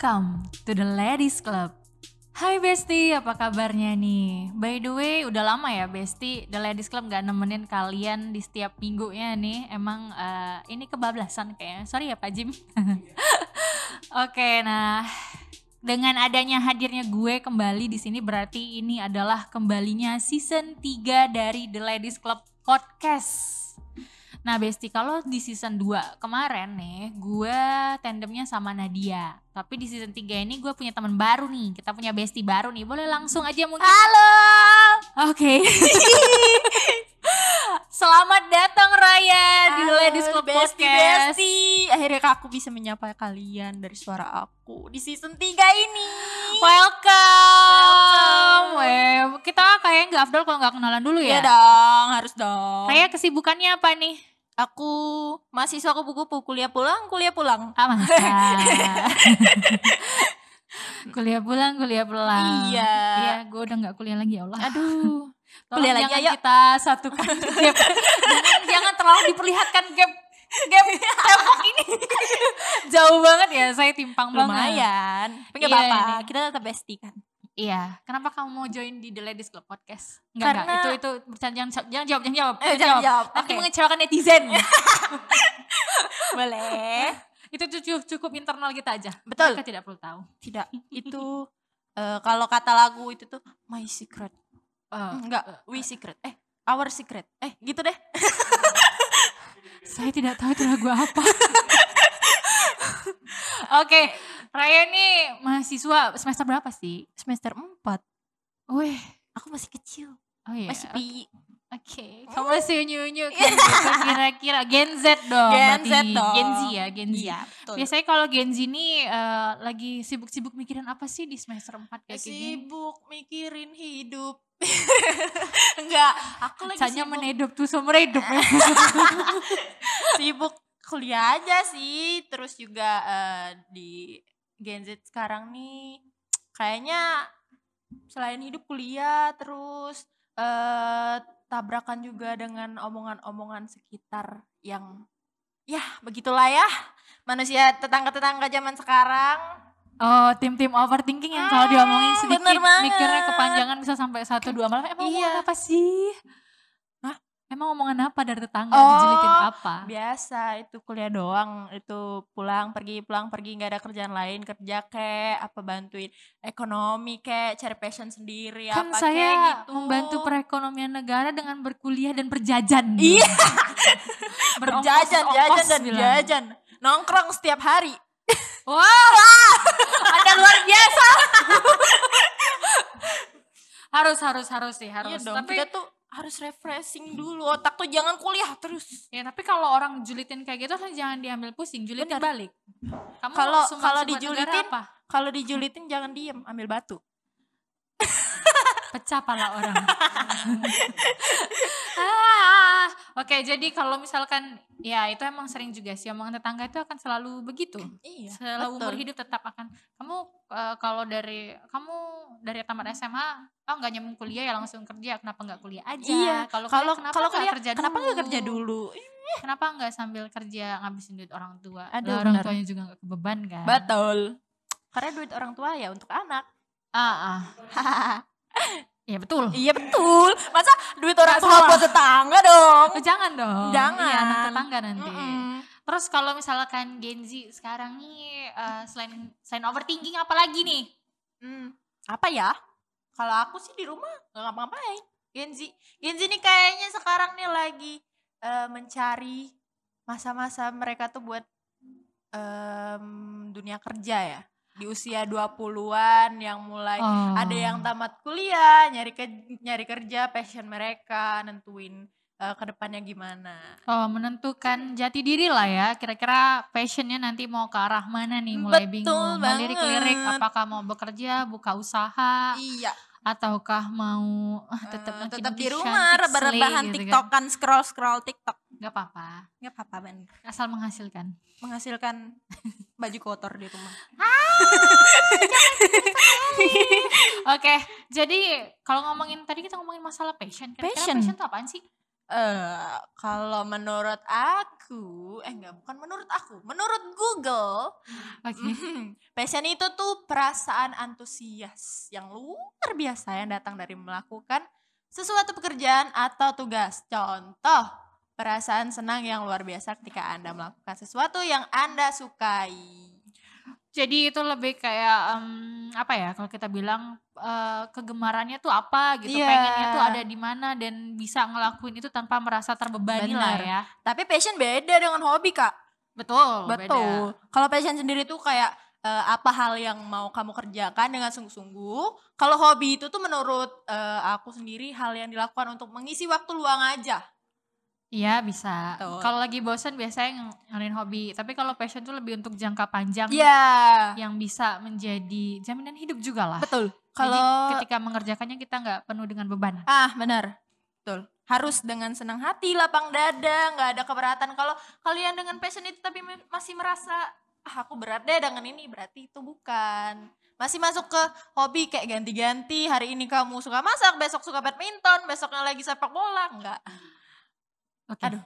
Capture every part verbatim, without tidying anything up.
Welcome to the Ladies Club. Hai Besti, apa kabarnya nih? By the way, udah lama ya Besti, The Ladies Club gak nemenin kalian di setiap minggunya nih. Emang uh, ini kebablasan kayaknya, sorry ya Pak Jim. Oke, nah dengan adanya hadirnya gue kembali di sini berarti ini adalah kembalinya season tiga dari The Ladies Club Podcast. Nah Besti, kalau di season dua kemarin nih gue tandemnya sama Nadia. Tapi di season tiga ini gue punya teman baru nih. Kita punya Besti baru nih. Boleh langsung aja mungkin. Halo. Oke. Okay. Selamat datang Raya di The Ladies Club Besti, Podcast. Besti. Akhirnya aku bisa menyapa kalian dari suara aku di season tiga ini. Welcome. Welcome. Kita kayaknya gak afdol kalau gak kenalan dulu ya. Iya dong, harus dong. Raya kesibukannya apa nih? Aku mahasiswa kupu-kupu, kuliah pulang, kuliah pulang. Ah masa. Kuliah pulang, kuliah pulang. Iya. Iya, gue udah gak kuliah lagi ya Allah. Aduh. Tolong Kuliah lagi jangan ayo. kita satukan gap. jangan, jangan terlalu diperlihatkan gap gap tembok ini. Jauh banget ya, saya timpang banget. Lumayan. Tapi gak Iya, apa-apa, ini. kita tetap bestie kan. Iya, kenapa kamu mau join di The Ladies Club Podcast? Enggak, Karena- enggak, itu itu jangan, jangan, jangan jawab, jangan jawab. Eh, jangan jawab, Nanti oke. mengecewakan netizen. Boleh. Itu cukup, cukup internal kita aja. Betul. Mereka tidak perlu tahu. Tidak, itu eh, kalau kata lagu itu tuh my secret. Eh, Enggak, we secret. Eh, our secret. Eh, gitu deh. Saya tidak tahu itu lagu apa. Oke, Raya nih mahasiswa semester berapa sih? Semester empat. Wih, Aku masih kecil. oh iya. Masih pi. Oke, kamu masih unyu-unyu kan gitu kira-kira Gen Z dong. Gen berarti. Z dong. Gen Z ya, Gen Z. Iya, betul. Biasanya kalau Gen Z nih eh, lagi sibuk-sibuk mikirin apa sih di semester empat kayak gini? Sibuk mikirin hidup. Enggak, aku lagi Hanya sibuk, menedup tuh seumur hidup ya. sibuk kuliah aja sih. Terus juga eh, di Gen Z sekarang nih kayaknya selain hidup kuliah terus eh, tabrakan juga dengan omongan-omongan sekitar yang ya begitulah ya manusia tetangga-tetangga zaman sekarang. Oh, tim-tim overthinking yang kalau diomongin Hmm, sedikit bener banget. mikirnya kepanjangan bisa sampai satu dua malam. Emang Iya. omongan apa sih? Hah? Emang omongan apa dari tetangga? Oh, Dijelitin apa? biasa itu kuliah doang, itu pulang pergi pulang pergi nggak ada kerjaan lain, kerja kek apa bantuin ekonomi kek cari passion sendiri Kan apa saya kek gitu. membantu perekonomian negara dengan berkuliah dan berjajan. Iya. Berongkos- Berjajan, jajan ongkos dan bilang. jajan, nongkrong setiap hari. Wah, Anda luar biasa. harus harus harus sih harus. Iya dong, Tapi kita tuh harus refreshing dulu, otak tuh jangan kuliah terus. ya tapi kalau orang julitin kayak gitu kan jangan diambil pusing, julitin Bener. balik. Kamu Kalau sumbangsi kalau buat negara dijulitin, apa? kalau dijulitin jangan diem, ambil batu. Pecah pala orang. ah, Oke, jadi kalau misalkan ya itu emang sering juga sih omongan tetangga itu akan selalu begitu. Iya, Selalu umur betul. hidup tetap akan kamu eh, kalau dari kamu dari tamat S M A oh nggak nyambung kuliah ya langsung kerja, kenapa nggak kuliah aja? Iya, Kalau kalau kuliah, kenapa kalau nggak kuliah kerja kenapa nggak dulu? kerja dulu? Kenapa nggak sambil kerja ngabisin duit orang tua? Aduh, Lah, orang bener. tuanya juga nggak kebeban kan? Betul. Karena duit orang tua ya untuk anak. Ah, ah. Ya betul. Iya betul. Masa duit orang Nggak tua salah. buat tetangga dong? Oh, jangan dong. Jangan. Iya, anak tetangga nanti. Mm-mm. Terus kalau misalkan Gen Z sekarang nih eh, selain selain overthinking apa lagi nih? Hmm, apa ya? Kalau aku sih di rumah nggak ngapa-ngapain. Gen Z, Gen Z nih kayaknya sekarang nih lagi eh, mencari masa-masa mereka tuh buat em, dunia kerja ya. Di usia dua puluhan yang mulai Oh. ada yang tamat kuliah, nyari ke, nyari kerja, passion mereka, nentuin eh, ke depannya gimana. Oh, menentukan jati diri lah ya. Kira-kira passionnya nanti mau ke arah mana nih? Mulai Betul bingung. Mau lirik-lirik, banget. apakah mau bekerja, buka usaha, Iya, ataukah mau ah, tetap eh, makin tetap di cantik rumah rebahan-rebahan slay gitu kan. tiktokan, scroll-scroll tiktok. Gak apa-apa, Nggak apa-apa Ben, asal menghasilkan. menghasilkan baju kotor di rumah. Oke, jadi kalau ngomongin tadi kita ngomongin masalah passion. Kira-kira Passion. passion itu apaan sih? Eh, kalau menurut aku, eh enggak, bukan menurut aku, menurut Google, Oke. passion itu tuh perasaan antusias yang luar biasa yang datang dari melakukan sesuatu pekerjaan atau tugas. Contoh, perasaan senang yang luar biasa ketika Anda melakukan sesuatu yang Anda sukai. Jadi itu lebih kayak, mmm, apa ya, kalau kita bilang, eee, kegemarannya tuh apa gitu, Iya, pengennya tuh ada di mana dan bisa ngelakuin itu tanpa merasa terbebani lah bener. ya. Tapi passion beda dengan hobi, Kak. Betul, Betul. beda. Kalau passion sendiri tuh kayak, eee, apa hal yang mau kamu kerjakan dengan sungguh-sungguh. Kalau hobi itu tuh menurut, eee, aku sendiri hal yang dilakukan untuk mengisi waktu luang aja. Iya bisa. Betul. Kalau lagi bosen biasanya ng ngelakuin hobi, tapi kalau passion tuh lebih untuk jangka panjang Iya, yang bisa menjadi jaminan hidup juga lah. betul. Jadi Kalau ketika mengerjakannya kita nggak penuh dengan beban. ah, benar. Betul. Harus dengan senang hati, lapang dada, nggak ada keberatan. Kalau kalian dengan passion itu tapi me masih merasa, "Ah, aku berat deh dengan ini," berarti itu bukan. Masih masuk ke hobi kayak ganti-ganti, hari ini kamu suka masak, besok suka badminton, besoknya lagi sepak bola, enggak. Oke. Aduh.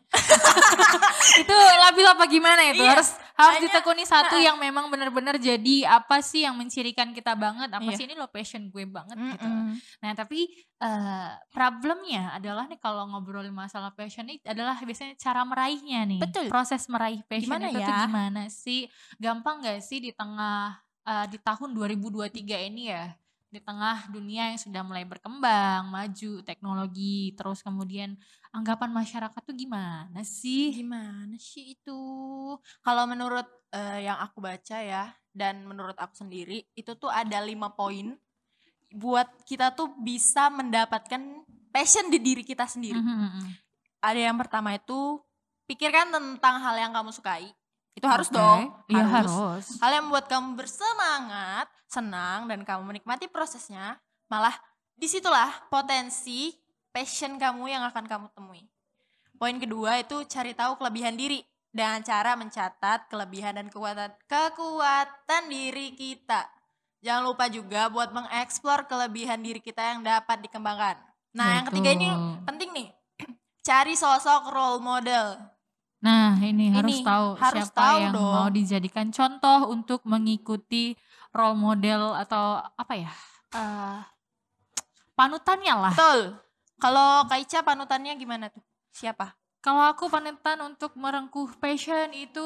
Itu labil apa gimana itu? Iya, Harus harus hanya ditekuni satu heeh. yang memang benar-benar jadi apa sih yang mencirikan kita banget, apa Iya. sih ini loh passion gue banget gitu. Mhm. Nah tapi, eee, problemnya adalah nih kalau ngobrolin masalah passion ini adalah biasanya cara meraihnya nih. Betul. Proses meraih passion Gimana itu tuh ya? gimana sih? Gampang gak sih di tengah, eee, di tahun dua ribu dua puluh tiga ini ya, di tengah dunia yang sudah mulai berkembang, maju, teknologi, terus kemudian anggapan masyarakat tuh gimana sih? Gimana sih itu? Kalau menurut, eee, yang aku baca ya, dan menurut aku sendiri, itu tuh ada lima poin buat kita tuh bisa mendapatkan passion di diri kita sendiri. Mhm mhm. Ada yang pertama itu, pikirkan tentang hal yang kamu sukai. Itu harus Oke, dong, iya harus. harus. Hal yang membuat kamu bersemangat, senang, dan kamu menikmati prosesnya, malah disitulah potensi passion kamu yang akan kamu temui. Poin kedua itu cari tahu kelebihan diri dengan cara mencatat kelebihan dan kekuatan kekuatan diri kita. Jangan lupa juga buat mengeksplor kelebihan diri kita yang dapat dikembangkan. Nah, yang ketiga ini Betul. penting nih. Cari sosok role model. Nah, ini harus Ini tahu harus siapa tahu yang mau dong. dijadikan contoh untuk mengikuti role model atau apa ya, eee, panutannya lah. Betul. Kalau Kak Ica panutannya gimana tuh? Siapa? Kalau aku panutan untuk merengkuh passion itu,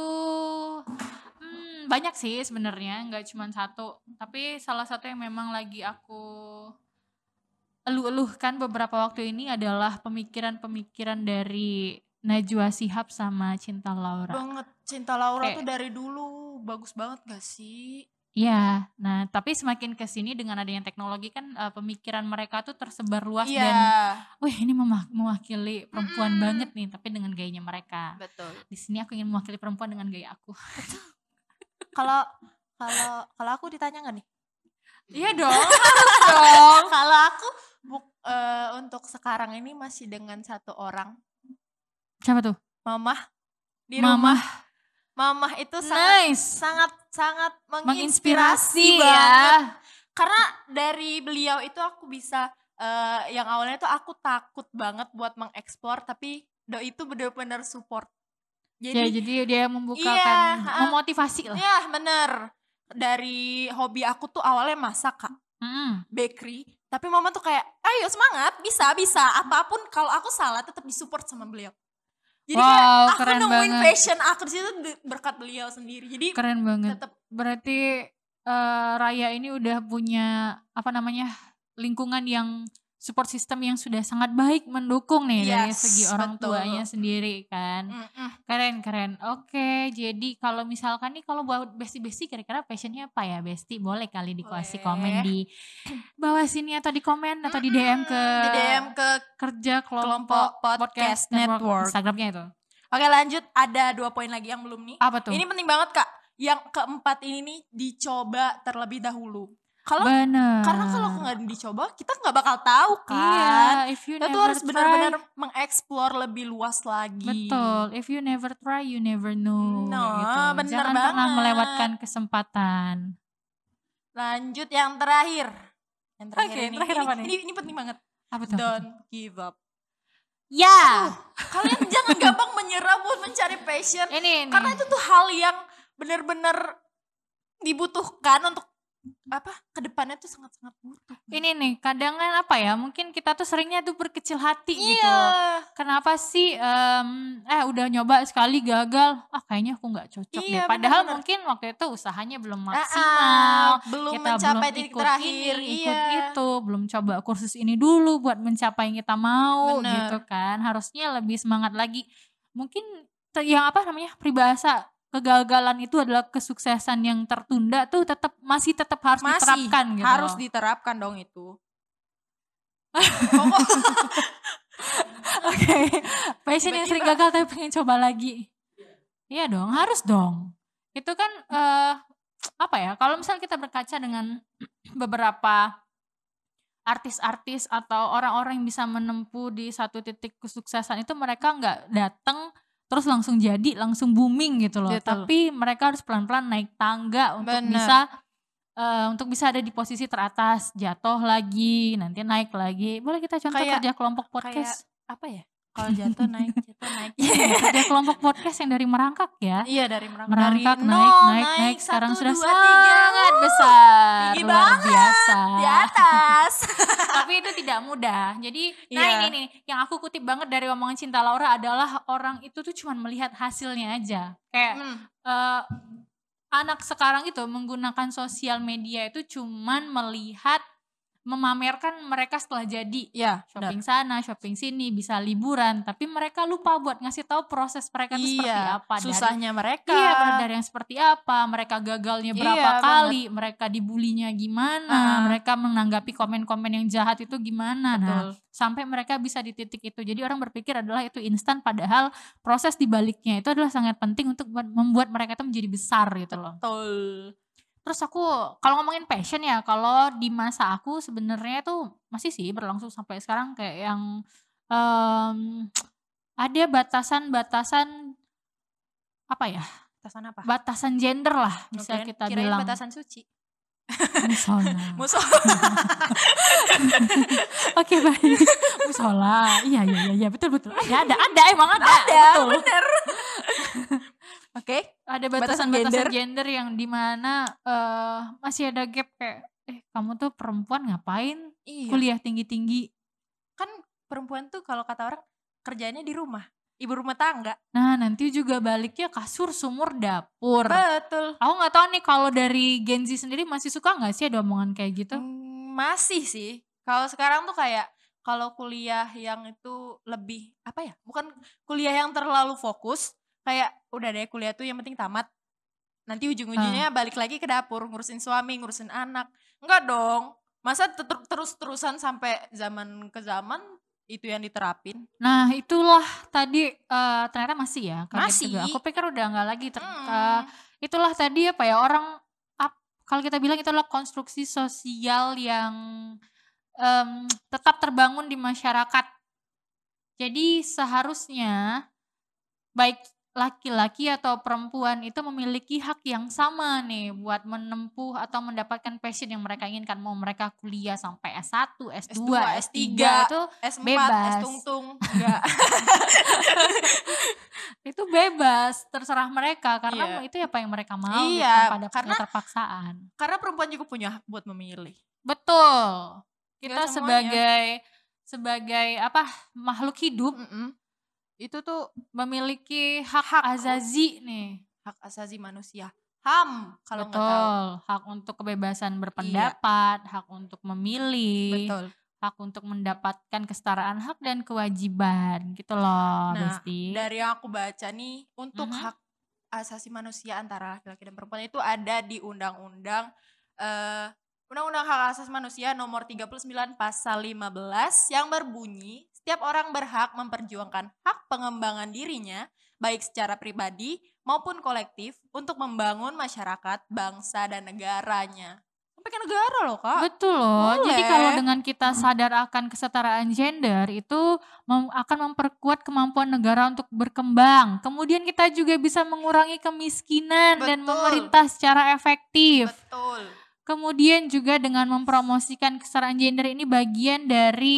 mmm, banyak sih sebenarnya, nggak cuman satu. Tapi salah satu yang memang lagi aku eluh-eluhkan beberapa waktu ini adalah pemikiran-pemikiran dari Najwa Shihab sama Cinta Laura. Banget. Cinta Laura tuh Kayak dari dulu bagus banget gak sih? iya, nah tapi semakin ke sini dengan adanya teknologi kan, eee, pemikiran mereka tuh tersebar luas Iya. dan, wih ini mema mewakili perempuan Mhm. banget nih, tapi dengan gayanya mereka. Betul. Di sini aku ingin mewakili perempuan dengan gaya aku. Kalau kalau kalau aku ditanya nggak nih? Iya dong, harus dong. Kalau aku buk eee, untuk sekarang ini masih dengan satu orang, Siapa tuh? mamah di Mamah. rumah. Mamah itu sangat Nice. sangat sangat Menginspirasi menginspirasi banget. ya. Karena dari beliau itu aku bisa, eee, yang awalnya tuh aku takut banget buat mengeksplor, tapi doi itu bener-bener support. Ya Jadi jadi dia iya, membukakan, heeh, memotivasi lah. iya bener. Dari hobi aku tuh awalnya masak, Kak, Mhm. bakery, tapi mama tuh kayak, "Ayo semangat, bisa bisa, apapun kalau aku salah tetap disupport sama beliau." Jadi kayak Wow, aku keren nemuin banget. passion aku di situ de berkat beliau sendiri. Jadi Keren banget. tetap Berarti, eee, Raya ini udah punya, apa namanya, lingkungan yang support system yang sudah sangat baik mendukung nih dari segi yes, orang betul. tuanya sendiri kan. Mhm. Keren keren. Oke, jadi kalau misalkan nih kalau buat Besti-Besti kira-kira passion-nya apa ya Besti? Boleh kali dikasih komen Boleh. di bawah sini atau di komen atau di D M ke Mhm, di D M ke Kerja Kelompok Kelompok Podcast Podcast Network, Network. Instagram-nya itu. Oke lanjut, ada dua poin lagi yang belum nih. Apa tuh? Ini penting banget, Kak. Yang keempat ini nih dicoba terlebih dahulu. Kalau Bener. karena kalau nggak dicoba kita nggak bakal tahu Iya, kan. if you Kita tuh never harus try. benar-benar mengeksplor lebih luas lagi. Betul, if you never try, you never know. No, Kayak gitu. bener Jangan pernah banget. melewatkan kesempatan. Lanjut yang terakhir. Yang terakhir Oke, ini. terakhir ini, apa nih? ini ini penting banget. Apa tuh? Apa tuh? Don't give up. Ya. Kalian jangan gampang menyerah buat mencari passion. Ini, ini. Karena itu tuh hal yang benar-benar dibutuhkan untuk apa kedepannya tuh sangat-sangat butuh. Ini nih kadang kan apa ya, mungkin kita tuh seringnya tuh berkecil hati Iya. gitu. Kenapa sih um, eh udah nyoba sekali gagal, ah kayaknya aku nggak cocok Iya, deh. Padahal bener-bener. mungkin waktu itu usahanya belum Ah, maksimal, ah, belum kita mencapai belum titik ikut terakhir. ini, ikut Iya. itu, belum coba kursus ini dulu buat mencapai yang kita mau Bener. gitu kan. Harusnya lebih semangat lagi. Mungkin te- yang apa namanya peribahasa kegagalan itu adalah kesuksesan yang tertunda tuh tetap masih tetap harus Masih diterapkan gitu. harus loh. diterapkan dong itu. Pokok Oke, passion yang sering Tiba-tiba. gagal tapi pengen coba lagi. Iya dong, harus dong. Itu kan eh, apa ya? Kalau misalnya kita berkaca dengan beberapa artis-artis atau orang-orang yang bisa menempuh di satu titik kesuksesan itu, mereka nggak datang terus langsung jadi, langsung booming gitu loh. Betul. Tapi mereka harus pelan-pelan naik tangga untuk Bener. bisa eh, untuk bisa ada di posisi teratas, jatuh lagi, nanti naik lagi. Boleh kita contoh Kayak- kerja kelompok kayak podcast? apa ya? Kalau jatuh naik, jatuh naik. Kerja kelompok podcast yang dari merangkak ya. Iya dari merangkak, Merangkak dari naik, nol, naik, naik, sekarang satu, sudah dua, tiga. sangat Wuh, besar, tinggi luar banget biasa. di atas. Tapi itu tidak mudah. Jadi, nah Iya. ini nih, yang aku kutip banget dari omongan Cinta Laura adalah orang itu tuh cuma melihat hasilnya aja. Kayak Hmm. eh, anak sekarang itu menggunakan sosial media itu cuman melihat, memamerkan mereka setelah jadi. Iya, Shopping sana, shopping sini, bisa liburan, tapi mereka lupa buat ngasih tahu proses mereka itu seperti Iya, apa. Dari- susahnya mereka. Iya, benar, dari yang seperti apa, mereka gagalnya berapa Iya, kali, mereka dibulinya gimana, Ah. mereka menanggapi komen-komen yang jahat itu gimana. Nah, Betul. sampai mereka bisa di titik itu. Jadi orang berpikir adalah itu instan, padahal proses di baliknya itu adalah sangat penting untuk buat- membuat mereka itu menjadi besar gitu loh. Betul. Terus aku kalau ngomongin passion ya, kalau di masa aku sebenarnya tuh masih sih berlangsung sampai sekarang, kayak yang em, ada batasan-batasan apa ya? Batasan apa? Batasan gender lah bisa Oke, kita kirain bilang. batasan suci. Musola. Musuh. Oke, baik. Musola. Iya, iya, iya, iya, betul, betul. Ada, ada, ada emang ada. Ada, betul. bener. Oke. Ada Batasan batasan-batasan gender. gender yang dimana eh masih ada gap kayak, eh kamu tuh perempuan ngapain Iya. kuliah tinggi-tinggi. Kan perempuan tuh kalau kata orang kerjanya di rumah, ibu rumah tangga. Nah, nanti juga baliknya kasur, sumur, dapur. Betul. Aku nggak tahu nih kalau dari Gen Z sendiri masih suka nggak sih ada omongan kayak gitu? Hmm, masih sih. Kalau sekarang tuh kayak kalau kuliah yang itu lebih apa ya? Bukan kuliah yang terlalu fokus. Kayak udah deh kuliah tuh yang penting tamat. Nanti ujung-ujungnya balik lagi ke dapur ngurusin suami, ngurusin anak. Enggak dong. Masa ter- terus-terusan sampai zaman ke zaman itu yang diterapin? Nah, itulah tadi eh, ternyata masih ya. Kaget Masih. juga. Aku pikir udah nggak lagi. Ter- Hmm. eh, itulah tadi apa ya, orang ap- kalau kita bilang itu adalah konstruksi sosial yang em, tetap terbangun di masyarakat. Jadi seharusnya baik laki-laki atau perempuan itu memiliki hak yang sama nih buat menempuh atau mendapatkan passion yang mereka inginkan. Mau mereka kuliah sampai S satu, S dua, S tiga itu S empat, bebas. S tungtung. Enggak. itu bebas, terserah mereka karena Iya. itu apa yang mereka mau gitu, Iya, tanpa ada karena- keterpaksaan. Karena perempuan juga punya hak buat memilih. Betul. Kita Nggak semuanya. sebagai sebagai apa makhluk hidup Mm-mm. itu tuh memiliki hak, Hak. azazi nih. Hak asasi manusia. H A M kalau nggak tahu. Betul, hak untuk kebebasan berpendapat, hak untuk memilih, Betul. hak untuk mendapatkan kesetaraan hak dan kewajiban gitu loh, Nah, Besti. dari yang aku baca nih, untuk Mhm. hak asasi manusia antara laki-laki dan perempuan itu ada di undang-undang eh, Undang-Undang Hak Asasi Manusia nomor tiga puluh sembilan pasal lima belas yang berbunyi, setiap orang berhak memperjuangkan hak pengembangan dirinya baik secara pribadi maupun kolektif untuk membangun masyarakat, bangsa dan negaranya. Sampai ke negara loh, Kak. Betul loh. Jadi Boleh. kalau dengan kita sadar akan kesetaraan gender itu mem- akan memperkuat kemampuan negara untuk berkembang. Kemudian kita juga bisa mengurangi kemiskinan dan Betul. memerintah secara efektif. Betul. Kemudian juga dengan mempromosikan kesetaraan gender ini bagian dari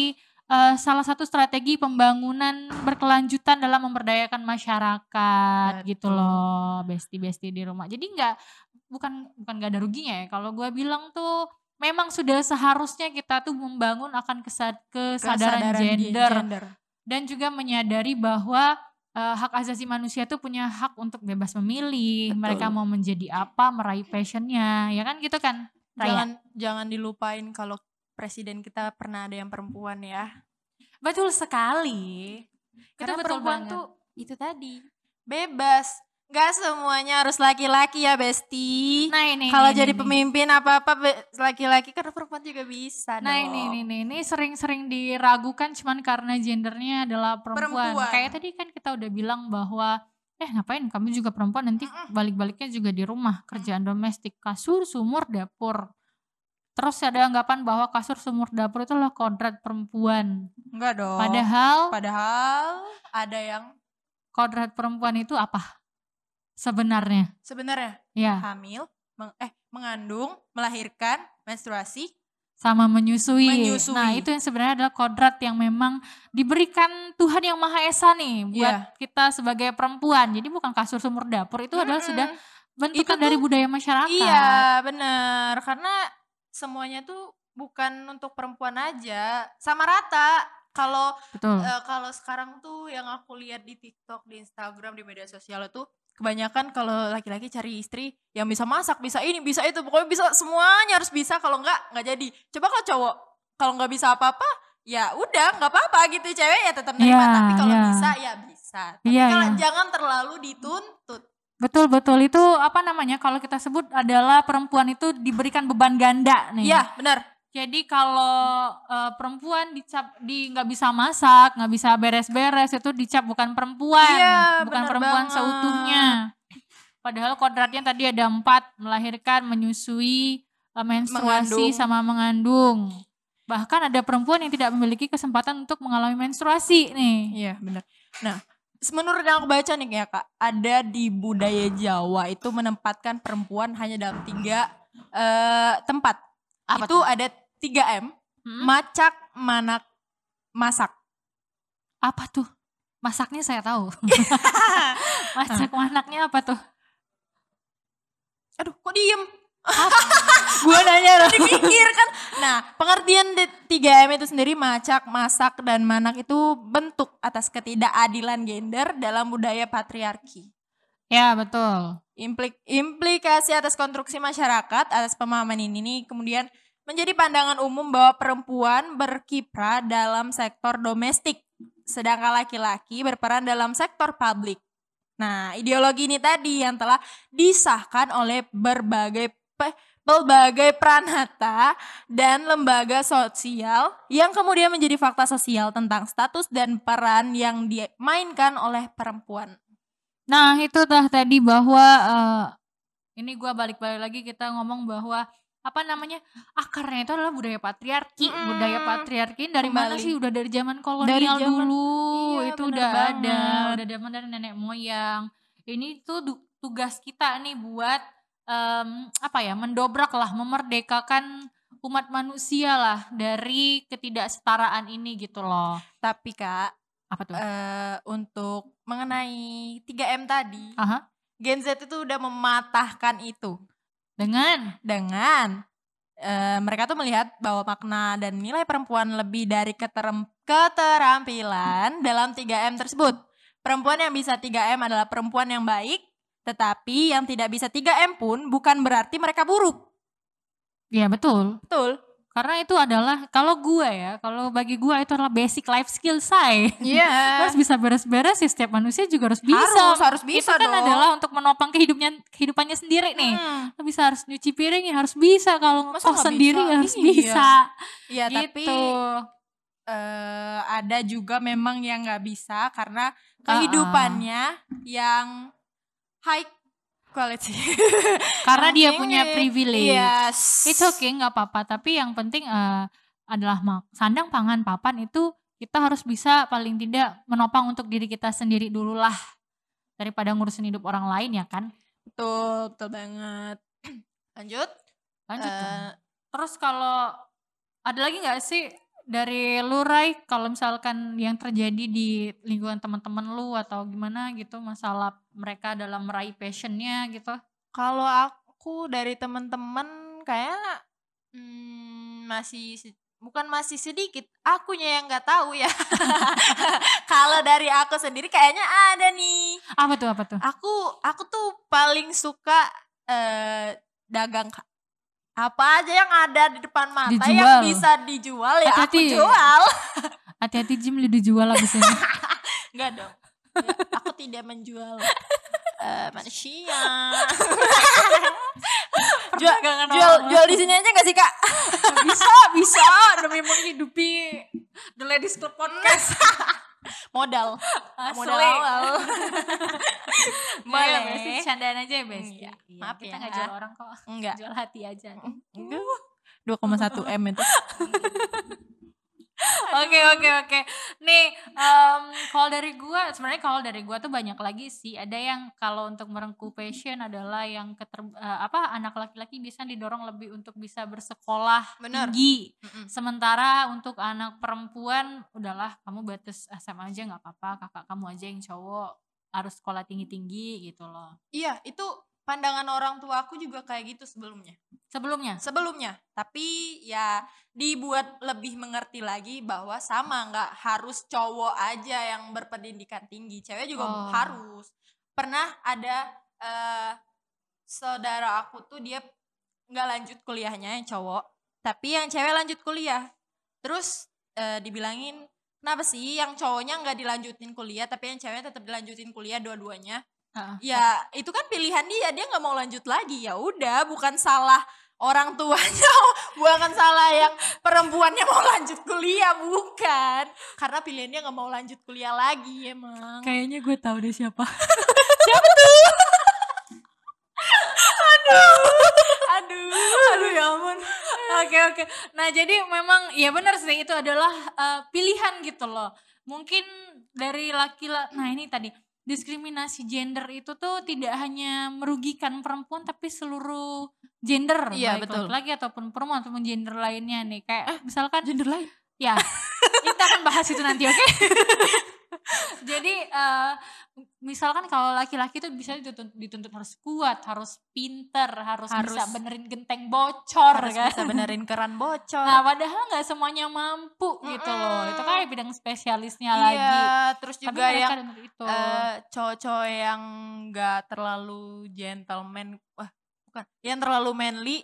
uh, salah satu strategi pembangunan berkelanjutan dalam memberdayakan masyarakat. Betul. Gitu loh, besti-besti di rumah. Jadi nggak bukan bukan nggak ada ruginya ya. Kalau gue bilang tuh memang sudah seharusnya kita tuh membangun akan kesad- kesadaran, Kesadaran gender, gender. dan juga menyadari bahwa uh, hak asasi manusia tuh punya hak untuk bebas memilih. Betul. Mereka mau menjadi apa, meraih passionnya, ya kan gitu kan, Raya? Jangan jangan dilupain kalau presiden kita pernah ada yang perempuan ya. Betul sekali. Karena Itu betul perempuan banget. tuh itu tadi bebas. Gak semuanya harus laki-laki ya Besti. Nah ini Kalau ini, jadi ini. pemimpin apa-apa be- laki-laki, karena perempuan juga bisa Nah dong. ini ini ini ini sering-sering diragukan cuman karena gendernya adalah perempuan. Perempuan. Kayak tadi kan kita udah bilang bahwa eh ngapain kamu juga perempuan, nanti Mm-mm. balik-baliknya juga di rumah, kerjaan domestik, kasur, sumur, dapur. Terus ada anggapan bahwa kasur, sumur, dapur itu adalah kodrat perempuan. Enggak dong. Padahal Padahal ada yang kodrat perempuan itu apa sebenarnya? sebenarnya Ya, hamil, meng- eh mengandung, melahirkan, menstruasi. sama menyusui. Menyusui. Nah itu yang sebenarnya adalah kodrat yang memang diberikan Tuhan Yang Maha Esa nih buat Iya. kita sebagai perempuan. Jadi bukan kasur, sumur, dapur, itu adalah Mm-mm. sudah bentukan Itu dari tuh- budaya masyarakat. Iya benar, karena semuanya tuh bukan untuk perempuan aja, sama rata. Kalau Betul. eh, kalau sekarang tuh yang aku lihat di TikTok, di Instagram, di media sosial itu kebanyakan kalau laki-laki cari istri yang bisa masak, bisa ini, bisa itu, pokoknya bisa, semuanya harus bisa. Kalau enggak nggak jadi. Coba kalau cowok kalau nggak bisa apa-apa, ya udah nggak apa-apa gitu, cewek ya tetap nerima. Iya, Tapi kalau iya. bisa ya bisa. Tapi Iya, kalau iya. jangan terlalu dituntut. Betul betul itu apa namanya kalau kita sebut adalah perempuan itu diberikan beban ganda nih. Iya benar. Jadi kalau uh, perempuan dicap di nggak bisa masak, nggak bisa beres-beres, itu dicap bukan perempuan, Iya, bukan benar perempuan banget. seutuhnya. Padahal kodratnya tadi ada empat: melahirkan, menyusui, uh, menstruasi, Mengandung. sama mengandung. Bahkan ada perempuan yang tidak memiliki kesempatan untuk mengalami menstruasi nih. Iya benar. Nah, menurut yang aku baca nih ya Kak, ada di budaya Jawa itu menempatkan perempuan hanya dalam tiga eh, tempat. Apa Itu tuh? ada tiga M, Hmm? macak, manak, masak. Apa tuh? Masaknya saya tahu. Masak manaknya apa tuh? Aduh, kok diem? Gua nanya loh. Dipikir kan. Nah, pengertian di tiga M itu sendiri, macak, masak, dan manak itu bentuk atas ketidakadilan gender dalam budaya patriarki. Ya betul. Implik, implikasi atas konstruksi masyarakat atas pemahaman ini nih kemudian menjadi pandangan umum bahwa perempuan berkiprah dalam sektor domestik, sedangkan laki-laki berperan dalam sektor publik. Nah, ideologi ini tadi yang telah disahkan oleh berbagai pe- berbagai pranata dan lembaga sosial yang kemudian menjadi fakta sosial tentang status dan peran yang dimainkan oleh perempuan. Nah itu dah tadi bahwa uh, ini gua balik-balik lagi kita ngomong bahwa apa namanya akarnya itu adalah budaya patriarki. Mm-mm. Budaya patriarki dari mana Kembali. sih? Udah dari zaman kolonial Dari zaman- dulu iya, itu bener udah ada, banget. udah zaman dari nenek moyang. Ini tuh du- tugas kita nih buat em, apa ya mendobrak lah, memerdekakan umat manusia lah dari ketidaksetaraan ini gitu loh. Tapi Kak, Apa tuh? eh, untuk mengenai tiga M tadi, Aha. Gen Z itu udah mematahkan itu Dengan dengan eh, mereka tuh melihat bahwa makna dan nilai perempuan lebih dari keterem- keterampilan dalam tiga M tersebut. Perempuan yang bisa tiga M adalah perempuan yang baik, tetapi yang tidak bisa tiga M pun bukan berarti mereka buruk. ya betul. Betul. Karena itu adalah kalau gue ya, kalau bagi gue itu adalah basic life skill say. Iya. Harus bisa beres-beres ya, setiap manusia juga harus bisa. Harus, harus bisa itu kan dong. adalah untuk menopang kehidupnya kehidupannya sendiri nih. Hmm. Lo bisa harus nyuci piring ya harus bisa, kalau Masa kos nggak sendiri bisa? ya harus Iya. bisa. Iya, gitu. tapi eh, ada juga memang yang nggak bisa karena kehidupannya yang high quality. Karena dia Yang punya tinggi. privilege. Yes. It's okay, nggak apa-apa. Tapi yang penting eh, adalah mak- sandang, pangan, papan itu kita harus bisa paling tidak menopang untuk diri kita sendiri dulu lah, daripada ngurusin hidup orang lain ya kan. Betul, betul banget. Lanjut. Lanjut Eh, dong. Terus kalau ada lagi nggak sih dari lu Rai, kalau misalkan yang terjadi di lingkungan teman-teman lu atau gimana gitu masalah mereka dalam meraih passionnya gitu. Kalau aku dari teman-teman kayak hmm, masih se- bukan masih sedikit, akunya yang nggak tahu ya. Kalau dari aku sendiri kayaknya ada nih. Apa tuh apa tuh? Aku aku tuh paling suka eh, dagang ka- apa aja yang ada di depan mata Dijual. yang bisa dijual ya aku Hati-hati. jual. Hati-hati Jim, lu dijual abis ini. Enggak dong. Ya, aku tidak menjual eh, manusia. jual Perdagangan jual orang. jual di sini aja gak sih kak? bisa bisa demi menghidupi The Ladies Club Podcast. Modal Asli. modal awal. Boleh. Boleh. Besti candaan aja ya Besti. Iya, Iya, maaf kita ya. nggak jual orang kok. Enggak. Jual hati aja. dua koma satu M itu. Oke oke oke. Nih em, kalau dari gua sebenarnya kalau dari gua tuh banyak lagi sih. Ada yang kalau untuk merengkuh passion adalah yang keter eh, apa anak laki-laki bisa didorong lebih untuk bisa bersekolah Bener. tinggi. Mm-mm. Sementara untuk anak perempuan udahlah kamu batas S M A aja nggak apa-apa, kakak kamu aja yang cowok harus sekolah tinggi-tinggi gitu loh. Iya, itu pandangan orang tua aku juga kayak gitu sebelumnya. Sebelumnya Sebelumnya, tapi ya dibuat lebih mengerti lagi bahwa sama nggak harus cowok aja yang berpendidikan tinggi, cewek juga Oh. harus. Pernah ada eh, saudara aku tuh dia nggak lanjut kuliahnya yang cowok, tapi yang cewek lanjut kuliah. Terus eh, dibilangin kenapa sih yang cowoknya nggak dilanjutin kuliah, tapi yang cewek tetap dilanjutin kuliah dua-duanya? Heeh. Ya itu kan pilihan dia, dia nggak mau lanjut lagi, ya udah, bukan salah orang tuanya, bukan salah yang perempuannya mau lanjut kuliah, bukan, karena pilihannya nggak mau lanjut kuliah lagi emang. Kayaknya gue tahu deh siapa. Siapa tuh? aduh aduh Aduh ya ampun. Oke oke. Nah jadi memang ya benar sih itu adalah uh, pilihan gitu loh. Mungkin dari laki-laki. Nah ini tadi diskriminasi gender itu tuh tidak hanya merugikan perempuan tapi seluruh gender, Iya, baik betul. laki-laki ataupun perempuan ataupun gender lainnya nih. Kayak Eh, misalkan gender lain. ya kita akan bahas itu nanti, oke? Jadi uh, misalkan kalau laki-laki tuh bisa dituntut, dituntut harus kuat, harus pinter, harus, Harus- bisa benerin genteng bocor Harus kan. bisa benerin keran bocor. Nah padahal nggak semuanya mampu gitu loh. Itu kan bidang spesialisnya lagi. Iya, terus Tapi juga mereka yang dituntut itu. eh, cowok-cowok yang nggak terlalu gentleman, wah bukan, yang terlalu manly,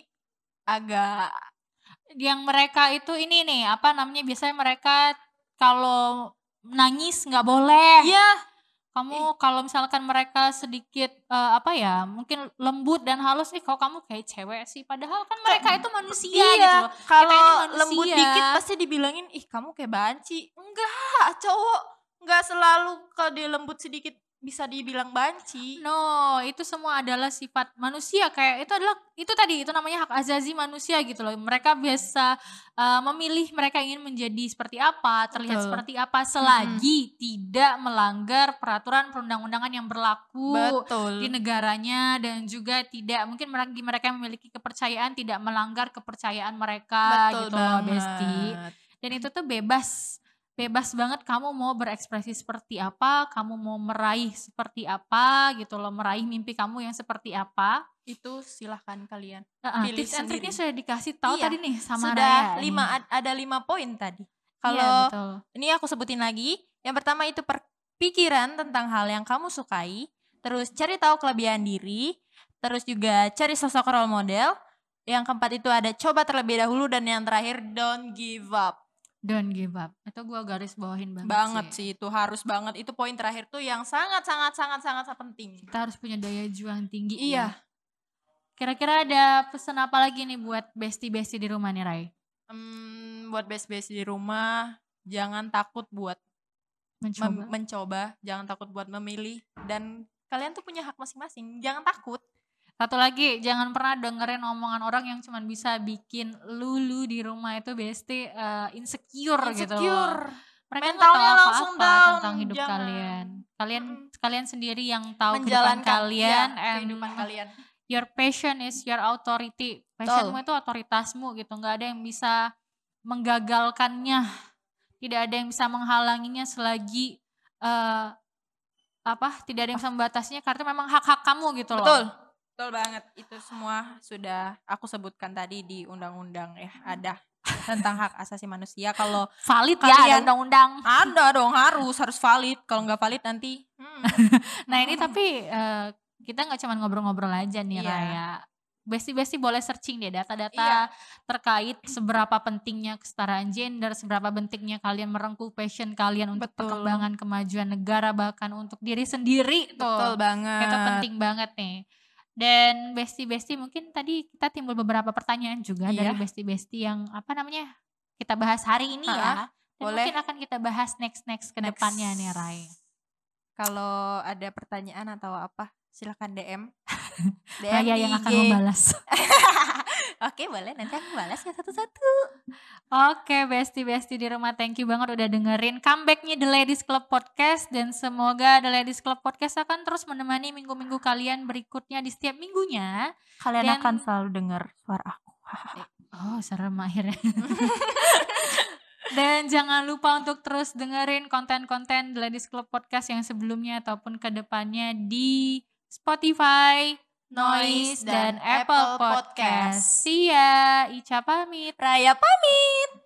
agak Yang mereka itu ini nih apa namanya, biasanya mereka kalau nangis nggak boleh. iya. Kamu kalau misalkan mereka sedikit eh, apa ya, mungkin lembut dan halus, ih kok kamu kayak cewek sih. Padahal kan mereka itu manusia Iya, gitu loh. kalau Kita ini manusia. lembut dikit pasti dibilangin, ih kamu kayak banci. Enggak, cowok enggak selalu kalau dia lembut sedikit bisa dibilang banci. No, itu semua adalah sifat manusia. Kayak itu adalah itu tadi itu namanya hak azazi manusia gitu loh. Mereka biasa uh, memilih mereka ingin menjadi seperti apa, terlihat Betul. seperti apa selagi tidak melanggar peraturan perundang-undangan yang berlaku Betul. di negaranya, dan juga tidak mungkin bagi mereka yang memiliki kepercayaan tidak melanggar kepercayaan mereka. Betul gitu loh, banget. Besti. Dan itu tuh bebas. Bebas banget kamu mau berekspresi seperti apa, kamu mau meraih seperti apa gitu loh, meraih mimpi kamu yang seperti apa. Itu silahkan kalian. Uh, Pilih tips and sendiri. triknya sudah dikasih tahu Iya, tadi nih sama Sudah Raya nih. lima ad- ada lima poin tadi. Iya, Kalau betul. ini aku sebutin lagi. Yang pertama itu perpikiran tentang hal yang kamu sukai. Terus cari tahu kelebihan diri. Terus juga cari sosok role model. Yang keempat itu ada coba terlebih dahulu. Dan yang terakhir don't give up. Don't give up. Itu gue garis bawahin banget, Banget sih. sih, itu harus banget. Itu poin terakhir tuh yang sangat sangat sangat sangat penting. Kita harus punya daya juang tinggi. Iya. Ya. Kira-kira ada pesan apa lagi nih buat besti-besti di rumah nih, Rai? Hmm, buat best-best di rumah, jangan takut buat Mencoba. mem- mencoba, jangan takut buat memilih, dan kalian tuh punya hak masing-masing, jangan takut. Satu lagi, jangan pernah dengerin omongan orang yang cuman bisa bikin lulu di rumah itu besti uh, insecure, gitu loh. Insecure. Mereka nggak Mentalnya tahu langsung apa-apa down, tentang hidup jangan. kalian. Kalian Mm-mm. kalian sendiri yang tahu kehidupan Menjalankan kalian, iya, and kehidupan kalian. your passion is your authority. Passionmu itu otoritasmu gitu. Nggak ada yang bisa menggagalkannya. Tidak ada yang bisa menghalanginya selagi uh, apa? Tidak ada yang bisa membatasinya karena memang hak-hak kamu gitu loh. Betul. Betul banget. Itu semua sudah aku sebutkan tadi di undang-undang ya, ada tentang hak asasi manusia. Kalau valid ya, kalian- ada undang-undang. ada dong, harus harus valid. Kalau nggak valid nanti hmm. Nah ini tapi uh, kita nggak cuma ngobrol-ngobrol aja nih Iya. Raya. Besti-besti boleh searching deh data-data Iya. terkait seberapa pentingnya kesetaraan gender, seberapa pentingnya kalian merengkuh passion kalian untuk Betul. perkembangan kemajuan negara, bahkan untuk diri sendiri tuh. Betul banget. Itu penting banget nih. Dan besti-besti mungkin tadi kita timbul beberapa pertanyaan juga Iya. dari besti-besti yang apa namanya kita bahas hari ini ya. Ha-ha, Dan boleh. mungkin akan kita bahas next-next ke Next. depannya nih Rai. Kalau ada pertanyaan atau apa, silakan D M. D M Raya di yang akan I G. membalas. Oke, boleh, nanti aku balas ya satu-satu. Oke, besti-besti di rumah, thank you banget udah dengerin comebacknya The Ladies Club Podcast. Dan semoga The Ladies Club Podcast akan terus menemani minggu-minggu kalian berikutnya di setiap minggunya. Kalian Dan- akan selalu dengar suara aku. Oh, serem akhirnya. Dan jangan lupa untuk terus dengerin konten-konten The Ladies Club Podcast yang sebelumnya ataupun kedepannya di Spotify, Noise, dan, dan Apple Apple Podcast. Podcast. See ya, Ica pamit. Raya pamit.